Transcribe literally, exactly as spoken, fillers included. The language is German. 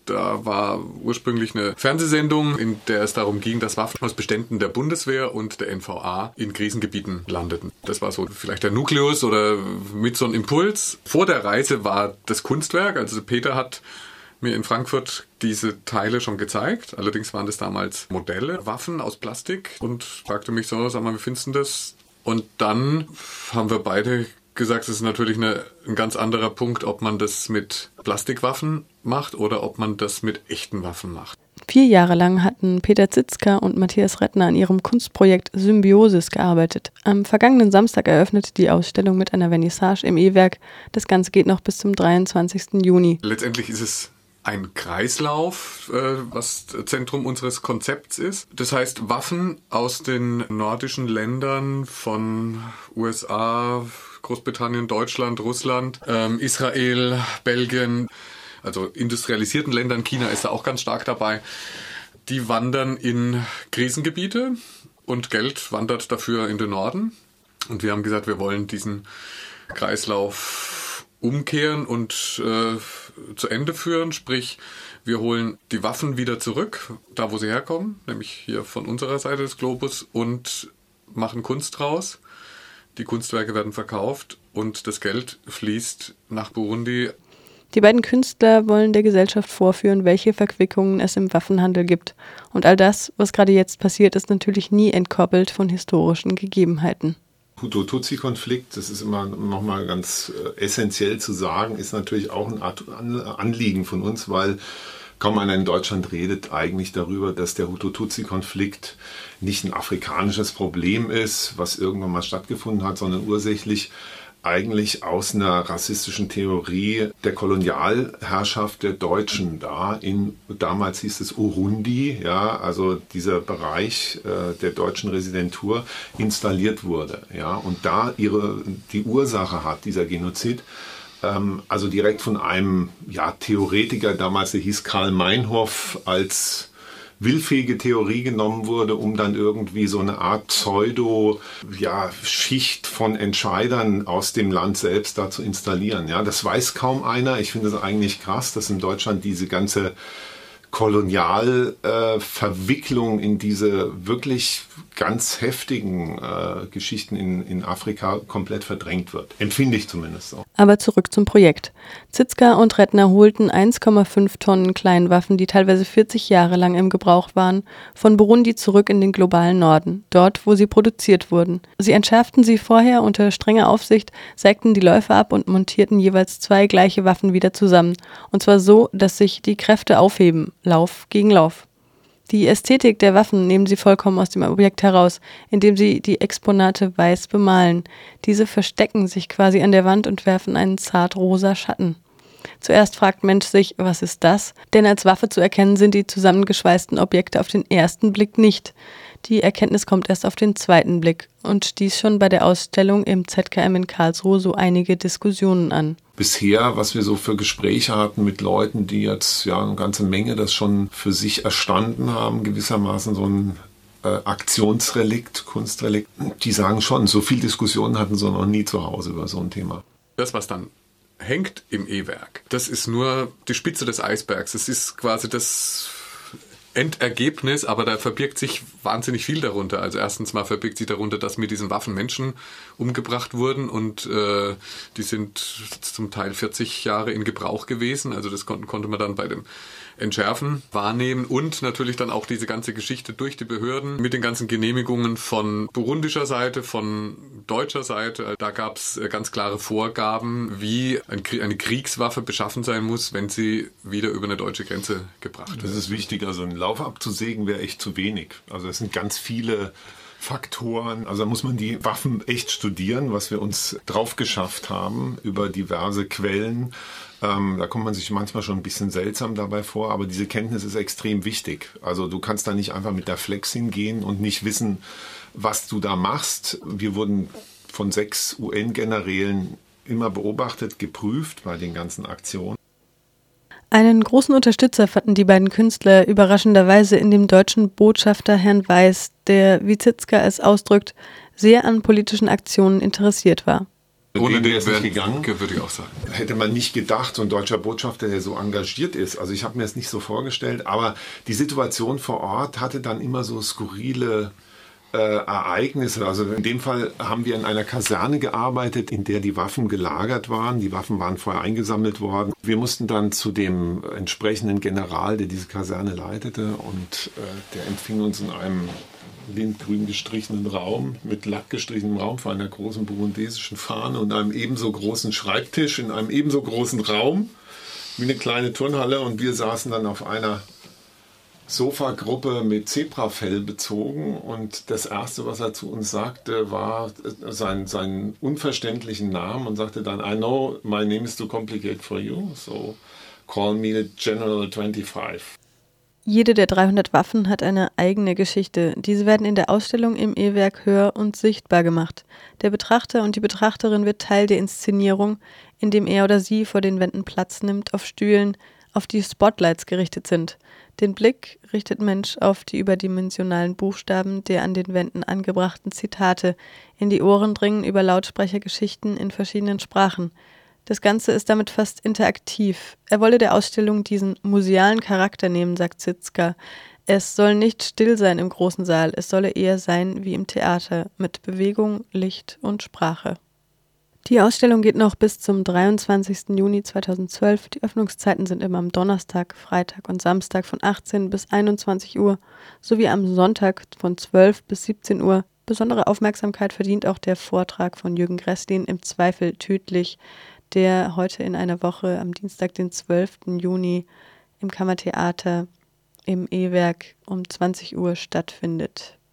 Da war ursprünglich eine Fernsehsendung, in der es darum ging, dass Waffen aus Beständen der Bundeswehr und der N V A in Krisengebieten landeten. Das war so vielleicht der Nukleus oder mit so einem Impuls. Vor der Reise war das Kunstwerk, also Peter hat mir in Frankfurt diese Teile schon gezeigt. Allerdings waren das damals Modelle, Waffen aus Plastik und fragte mich so, sag mal, wie findest du das? Und dann haben wir beide gesagt, es ist natürlich eine, ein ganz anderer Punkt, ob man das mit Plastikwaffen macht oder ob man das mit echten Waffen macht. Vier Jahre lang hatten Peter Zitzka und Matthias Rettner an ihrem Kunstprojekt Symbiosis gearbeitet. Am vergangenen Samstag eröffnete die Ausstellung mit einer Vernissage im E-Werk. Das Ganze geht noch bis zum dreiundzwanzigsten Juni. Letztendlich ist es ein Kreislauf, äh, was Zentrum unseres Konzepts ist. Das heißt, Waffen aus den nordischen Ländern von U S A, Großbritannien, Deutschland, Russland, ähm, Israel, Belgien, also industrialisierten Ländern, China ist da auch ganz stark dabei, die wandern in Krisengebiete und Geld wandert dafür in den Norden. Und wir haben gesagt, wir wollen diesen Kreislauf umkehren und äh, zu Ende führen, sprich wir holen die Waffen wieder zurück, da wo sie herkommen, nämlich hier von unserer Seite des Globus und machen Kunst draus. Die Kunstwerke werden verkauft und das Geld fließt nach Burundi. Die beiden Künstler wollen der Gesellschaft vorführen, welche Verquickungen es im Waffenhandel gibt. Und all das, was gerade jetzt passiert, ist natürlich nie entkoppelt von historischen Gegebenheiten. Hutu-Tutsi-Konflikt, das ist immer nochmal ganz äh, essentiell zu sagen, ist natürlich auch ein Art Anliegen von uns, weil kaum einer in Deutschland redet eigentlich darüber, dass der Hutu-Tutsi-Konflikt nicht ein afrikanisches Problem ist, was irgendwann mal stattgefunden hat, sondern ursächlich eigentlich aus einer rassistischen Theorie der Kolonialherrschaft der Deutschen da in, damals hieß es Urundi, ja, also dieser Bereich äh, der deutschen Residentur installiert wurde, ja, und da ihre, die Ursache hat, dieser Genozid, ähm, also direkt von einem, ja, Theoretiker, damals der hieß Karl Meinhof, als willfähige Theorie genommen wurde, um dann irgendwie so eine Art Pseudo, ja, Schicht von Entscheidern aus dem Land selbst da zu installieren. Ja, das weiß kaum einer. Ich finde es eigentlich krass, dass in Deutschland diese ganze Kolonialverwicklung äh, in diese wirklich ganz heftigen äh, Geschichten in, in Afrika komplett verdrängt wird. Empfinde ich zumindest so. Aber zurück zum Projekt. Zitzka und Rettner holten eins Komma fünf Tonnen Kleinwaffen, die teilweise vierzig Jahre lang im Gebrauch waren, von Burundi zurück in den globalen Norden, dort, wo sie produziert wurden. Sie entschärften sie vorher unter strenger Aufsicht, sägten die Läufe ab und montierten jeweils zwei gleiche Waffen wieder zusammen. Und zwar so, dass sich die Kräfte aufheben. Lauf gegen Lauf. Die Ästhetik der Waffen nehmen sie vollkommen aus dem Objekt heraus, indem sie die Exponate weiß bemalen. Diese verstecken sich quasi an der Wand und werfen einen zartrosa Schatten. Zuerst fragt Mensch sich, was ist das? Denn als Waffe zu erkennen sind die zusammengeschweißten Objekte auf den ersten Blick nicht. Die Erkenntnis kommt erst auf den zweiten Blick und stieß schon bei der Ausstellung im Z K M in Karlsruhe so einige Diskussionen an. Bisher, was wir so für Gespräche hatten mit Leuten, die jetzt ja eine ganze Menge das schon für sich erstanden haben, gewissermaßen so ein äh, Aktionsrelikt, Kunstrelikt, die sagen schon, so viel Diskussionen hatten sie noch nie zu Hause über so ein Thema. Das, was dann hängt im E-Werk, das ist nur die Spitze des Eisbergs. Es ist quasi das Endergebnis, aber da verbirgt sich wahnsinnig viel darunter. Also erstens mal verbirgt sich darunter, dass mit diesen Waffen Menschen umgebracht wurden und äh, die sind zum Teil vierzig Jahre in Gebrauch gewesen. Also das kon- konnte man dann bei dem Entschärfen wahrnehmen und natürlich dann auch diese ganze Geschichte durch die Behörden mit den ganzen Genehmigungen von burundischer Seite, von deutscher Seite. Da gab es ganz klare Vorgaben, wie ein, eine Kriegswaffe beschaffen sein muss, wenn sie wieder über eine deutsche Grenze gebracht wird. Das ist wichtig, also einen Lauf abzusägen wäre echt zu wenig. Also es sind ganz viele Faktoren. Also da muss man die Waffen echt studieren, was wir uns drauf geschafft haben über diverse Quellen. Ähm, da kommt man sich manchmal schon ein bisschen seltsam dabei vor, aber diese Kenntnis ist extrem wichtig. Also du kannst da nicht einfach mit der Flex hingehen und nicht wissen, was du da machst. Wir wurden von sechs U N-Generälen immer beobachtet, geprüft bei den ganzen Aktionen. Einen großen Unterstützer fanden die beiden Künstler überraschenderweise in dem deutschen Botschafter Herrn Weiß, der, wie Zitzka es ausdrückt, sehr an politischen Aktionen interessiert war. Ohne den wäre es nicht gegangen. Würde ich auch sagen. Hätte man nicht gedacht, so ein deutscher Botschafter, der so engagiert ist. Also ich habe mir das nicht so vorgestellt, aber die Situation vor Ort hatte dann immer so skurrile äh, Ereignisse. Also in dem Fall haben wir in einer Kaserne gearbeitet, in der die Waffen gelagert waren. Die Waffen waren vorher eingesammelt worden. Wir mussten dann zu dem entsprechenden General, der diese Kaserne leitete, und äh, der empfing uns in einem lindgrün gestrichenen Raum, mit Lack gestrichenem Raum vor einer großen burundesischen Fahne und einem ebenso großen Schreibtisch in einem ebenso großen Raum wie eine kleine Turnhalle, und wir saßen dann auf einer Sofagruppe mit Zebrafell bezogen, und das Erste, was er zu uns sagte, war sein, seinen unverständlichen Namen, und sagte dann, I know my name is too complicated for you, so call me General twenty-five. Jede der dreihundert Waffen hat eine eigene Geschichte. Diese werden in der Ausstellung im E-Werk hör- und sichtbar gemacht. Der Betrachter und die Betrachterin wird Teil der Inszenierung, indem er oder sie vor den Wänden Platz nimmt auf Stühlen, auf die Spotlights gerichtet sind. Den Blick richtet Mensch auf die überdimensionalen Buchstaben der an den Wänden angebrachten Zitate. In die Ohren dringen über Lautsprecher Geschichten in verschiedenen Sprachen. Das Ganze ist damit fast interaktiv. Er wolle der Ausstellung diesen musealen Charakter nehmen, sagt Zitzka. Es soll nicht still sein im großen Saal, es solle eher sein wie im Theater, mit Bewegung, Licht und Sprache. Die Ausstellung geht noch bis zum dreiundzwanzigsten Juni zweitausendzwölf. Die Öffnungszeiten sind immer am Donnerstag, Freitag und Samstag von achtzehn bis einundzwanzig Uhr sowie am Sonntag von zwölf bis siebzehn Uhr. Besondere Aufmerksamkeit verdient auch der Vortrag von Jürgen Gresslin im Zweifel tödlich, der heute in einer Woche am Dienstag, den zwölften Juni im Kammertheater im E-Werk um zwanzig Uhr stattfindet.